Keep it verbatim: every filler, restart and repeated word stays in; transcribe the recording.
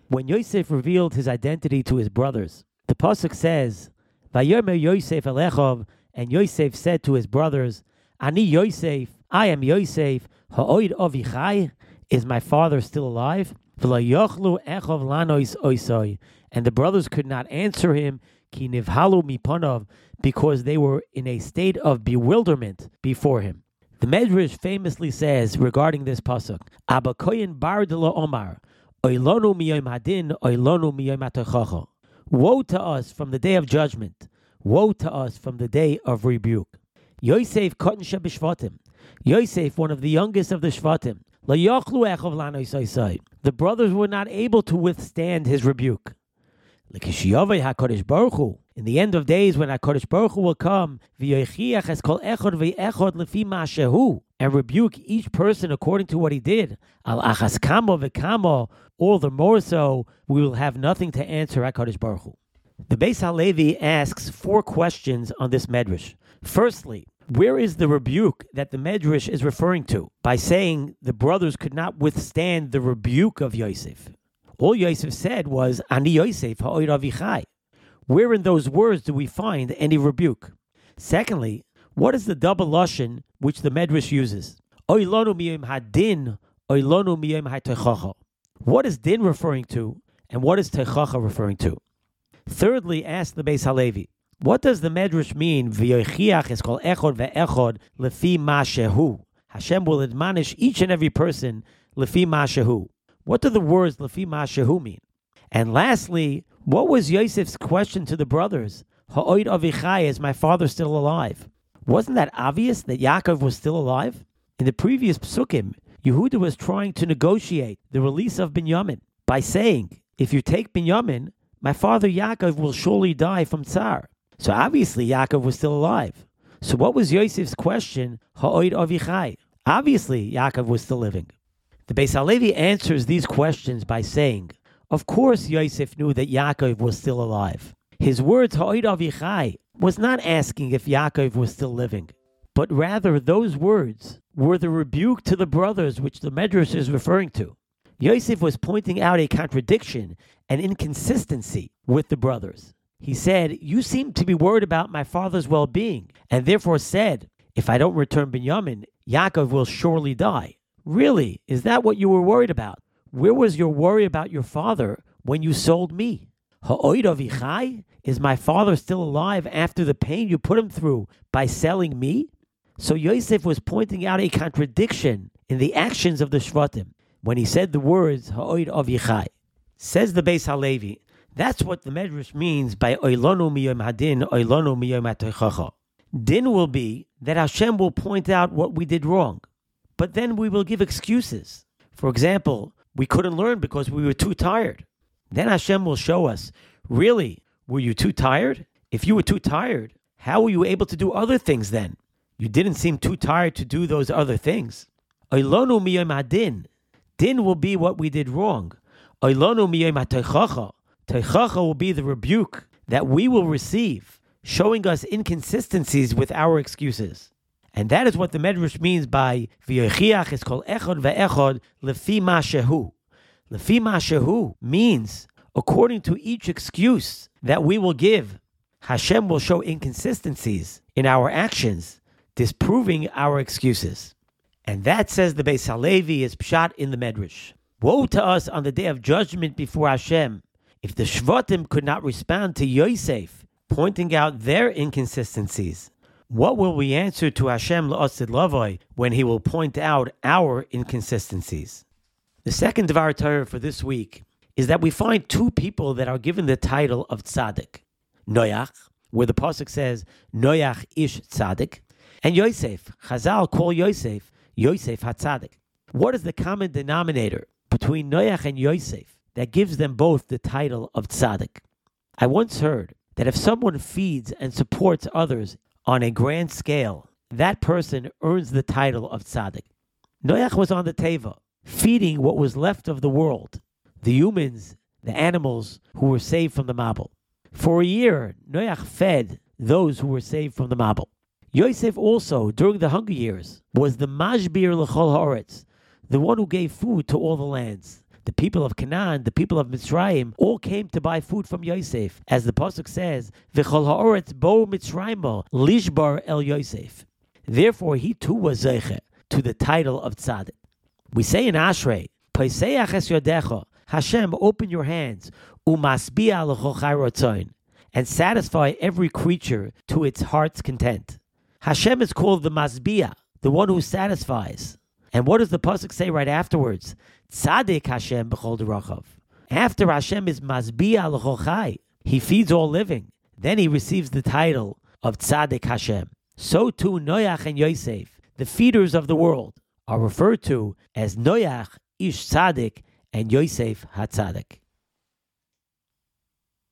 when Yosef revealed his identity to his brothers. The pasuk says, "Vayomer Yosef Alechav," and Yosef said to his brothers, "Ani Yosef, I am Yosef. Ha'oid avichai, is my father still alive?" V'lo yochlu echav lanois oisoi, and the brothers could not answer him, ki nivhalu mipanov, because they were in a state of bewilderment before him. The Medrash famously says regarding this pasuk, "Abba koyin bar de lo omar, oilonu miyom hadin, oilonu miyom atachacha." Woe to us from the day of judgment. Woe to us from the day of rebuke. Yosef kotten shebishvatim. Yosef, one of the youngest of the shvatim. Lo yochlu echav lanois oisoi. The brothers were not able to withstand his rebuke. L'kishiyavei HaKadosh Baruch Hu, in the end of days when HaKadosh Baruch Hu will come, v'yochiach es kol echad v'echad lefi ma'ashehu, and rebuke each person according to what he did. Al achas kamo v'kamo, all the more so, we will have nothing to answer HaKadosh Baruch Hu. The Beis HaLevi asks four questions on this medrash. Firstly, where is the rebuke that the medrash is referring to by saying the brothers could not withstand the rebuke of Yosef? All Yosef said was, "Ani Yosef ha'oid avichai." Where in those words do we find any rebuke? Secondly, what is the double lashon which the Medrash uses? Oilonu miyom hadin, oilonu miyom ha'techacha. What is din referring to, and what is techacha referring to? Thirdly, ask the Beis HaLevi, what does the Medrash mean? V'yochiach es kol echod ve'echod lefi ma'ashehu. Hashem will admonish each and every person lefi ma'ashehu. What do the words lefi ma'ashehu mean? And lastly, what was Yosef's question to the brothers? Ha'oid avichai, is my father still alive? Wasn't that obvious that Yaakov was still alive? In the previous psukim, Yehuda was trying to negotiate the release of Binyamin by saying, if you take Binyamin, my father Yaakov will surely die from tsar. So obviously Yaakov was still alive. So what was Yosef's question? Ha'oid avichai. Obviously Yaakov was still living. The Beis HaLevi answers these questions by saying, of course Yosef knew that Yaakov was still alive. His words, Ha'oid avichai, was not asking if Yaakov was still living, but rather those words were the rebuke to the brothers which the Medrash is referring to. Yosef was pointing out a contradiction, an inconsistency with the brothers. He said, you seem to be worried about my father's well-being, and therefore said, if I don't return Binyamin, Yaakov will surely die. Really, is that what you were worried about? Where was your worry about your father when you sold me? Ha'oid avichai? Is my father still alive after the pain you put him through by selling me? So Yosef was pointing out a contradiction in the actions of the Shvatim when he said the words Ha'oid avichai. Says the Beis HaLevi, that's what the Medrash means by Oilonu miyom hadin, Oilonu miyom ha'techacha. Din will be that Hashem will point out what we did wrong, but then we will give excuses. For example, we couldn't learn because we were too tired. Then Hashem will show us, really, were you too tired? If you were too tired, how were you able to do other things then? You didn't seem too tired to do those other things. Oilonu miyom hadin. Din will be what we did wrong. Oilonu miyom ha'techacha. Techacha will be the rebuke that we will receive, showing us inconsistencies with our excuses. And that is what the Medrash means by v'yochiach es kol echad ve'echad lefi ma'ashehu. Lefi ma'ashehu means, according to each excuse that we will give, Hashem will show inconsistencies in our actions, disproving our excuses. And that, says the Beis HaLevi, is pshat in the Medrash. Woe to us on the day of judgment before Hashem, if the Shvatim could not respond to Yosef, pointing out their inconsistencies. What will we answer to Hashem L'Osid Lavoi when he will point out our inconsistencies? The second Dvar Torah for this week is that we find two people that are given the title of Tzaddik. Noach, where the pasuk says, Noach ish Tzaddik, and Yosef. Chazal call Yosef, Yosef HaTzaddik. What is the common denominator between Noach and Yosef that gives them both the title of Tzaddik? I once heard that if someone feeds and supports others on a grand scale, that person earns the title of Tzaddik. Noach was on the Teva, feeding what was left of the world, the humans, the animals who were saved from the Mabul. For a year, Noach fed those who were saved from the Mabul. Yosef also, during the Hunger Years, was the Mashbir L'chol Haaretz, the one who gave food to all the lands. the people of Canaan, the people of Mitzrayim, all came to buy food from Yosef. As the Pasuk says, V'chol ha'oretz bo Mitzrayim lishbar el Yosef. Therefore, he too was zeiche to the title of tzaddik. We say in Ashrei, Paiseach es yodecha, Hashem, open your hands, umasbia l'chochai rotzoin, and satisfy every creature to its heart's content. Hashem is called the Masbia, the one who satisfies. And what does the pasuk say right afterwards? Tzaddik Hashem b'chol derachav. After Hashem is Masbia l'chochai, he feeds all living. Then he receives the title of Tzaddik Hashem. So too Noach and Yosef, the feeders of the world, are referred to as Noach Ish Tzaddik and Yosef HaTzaddik.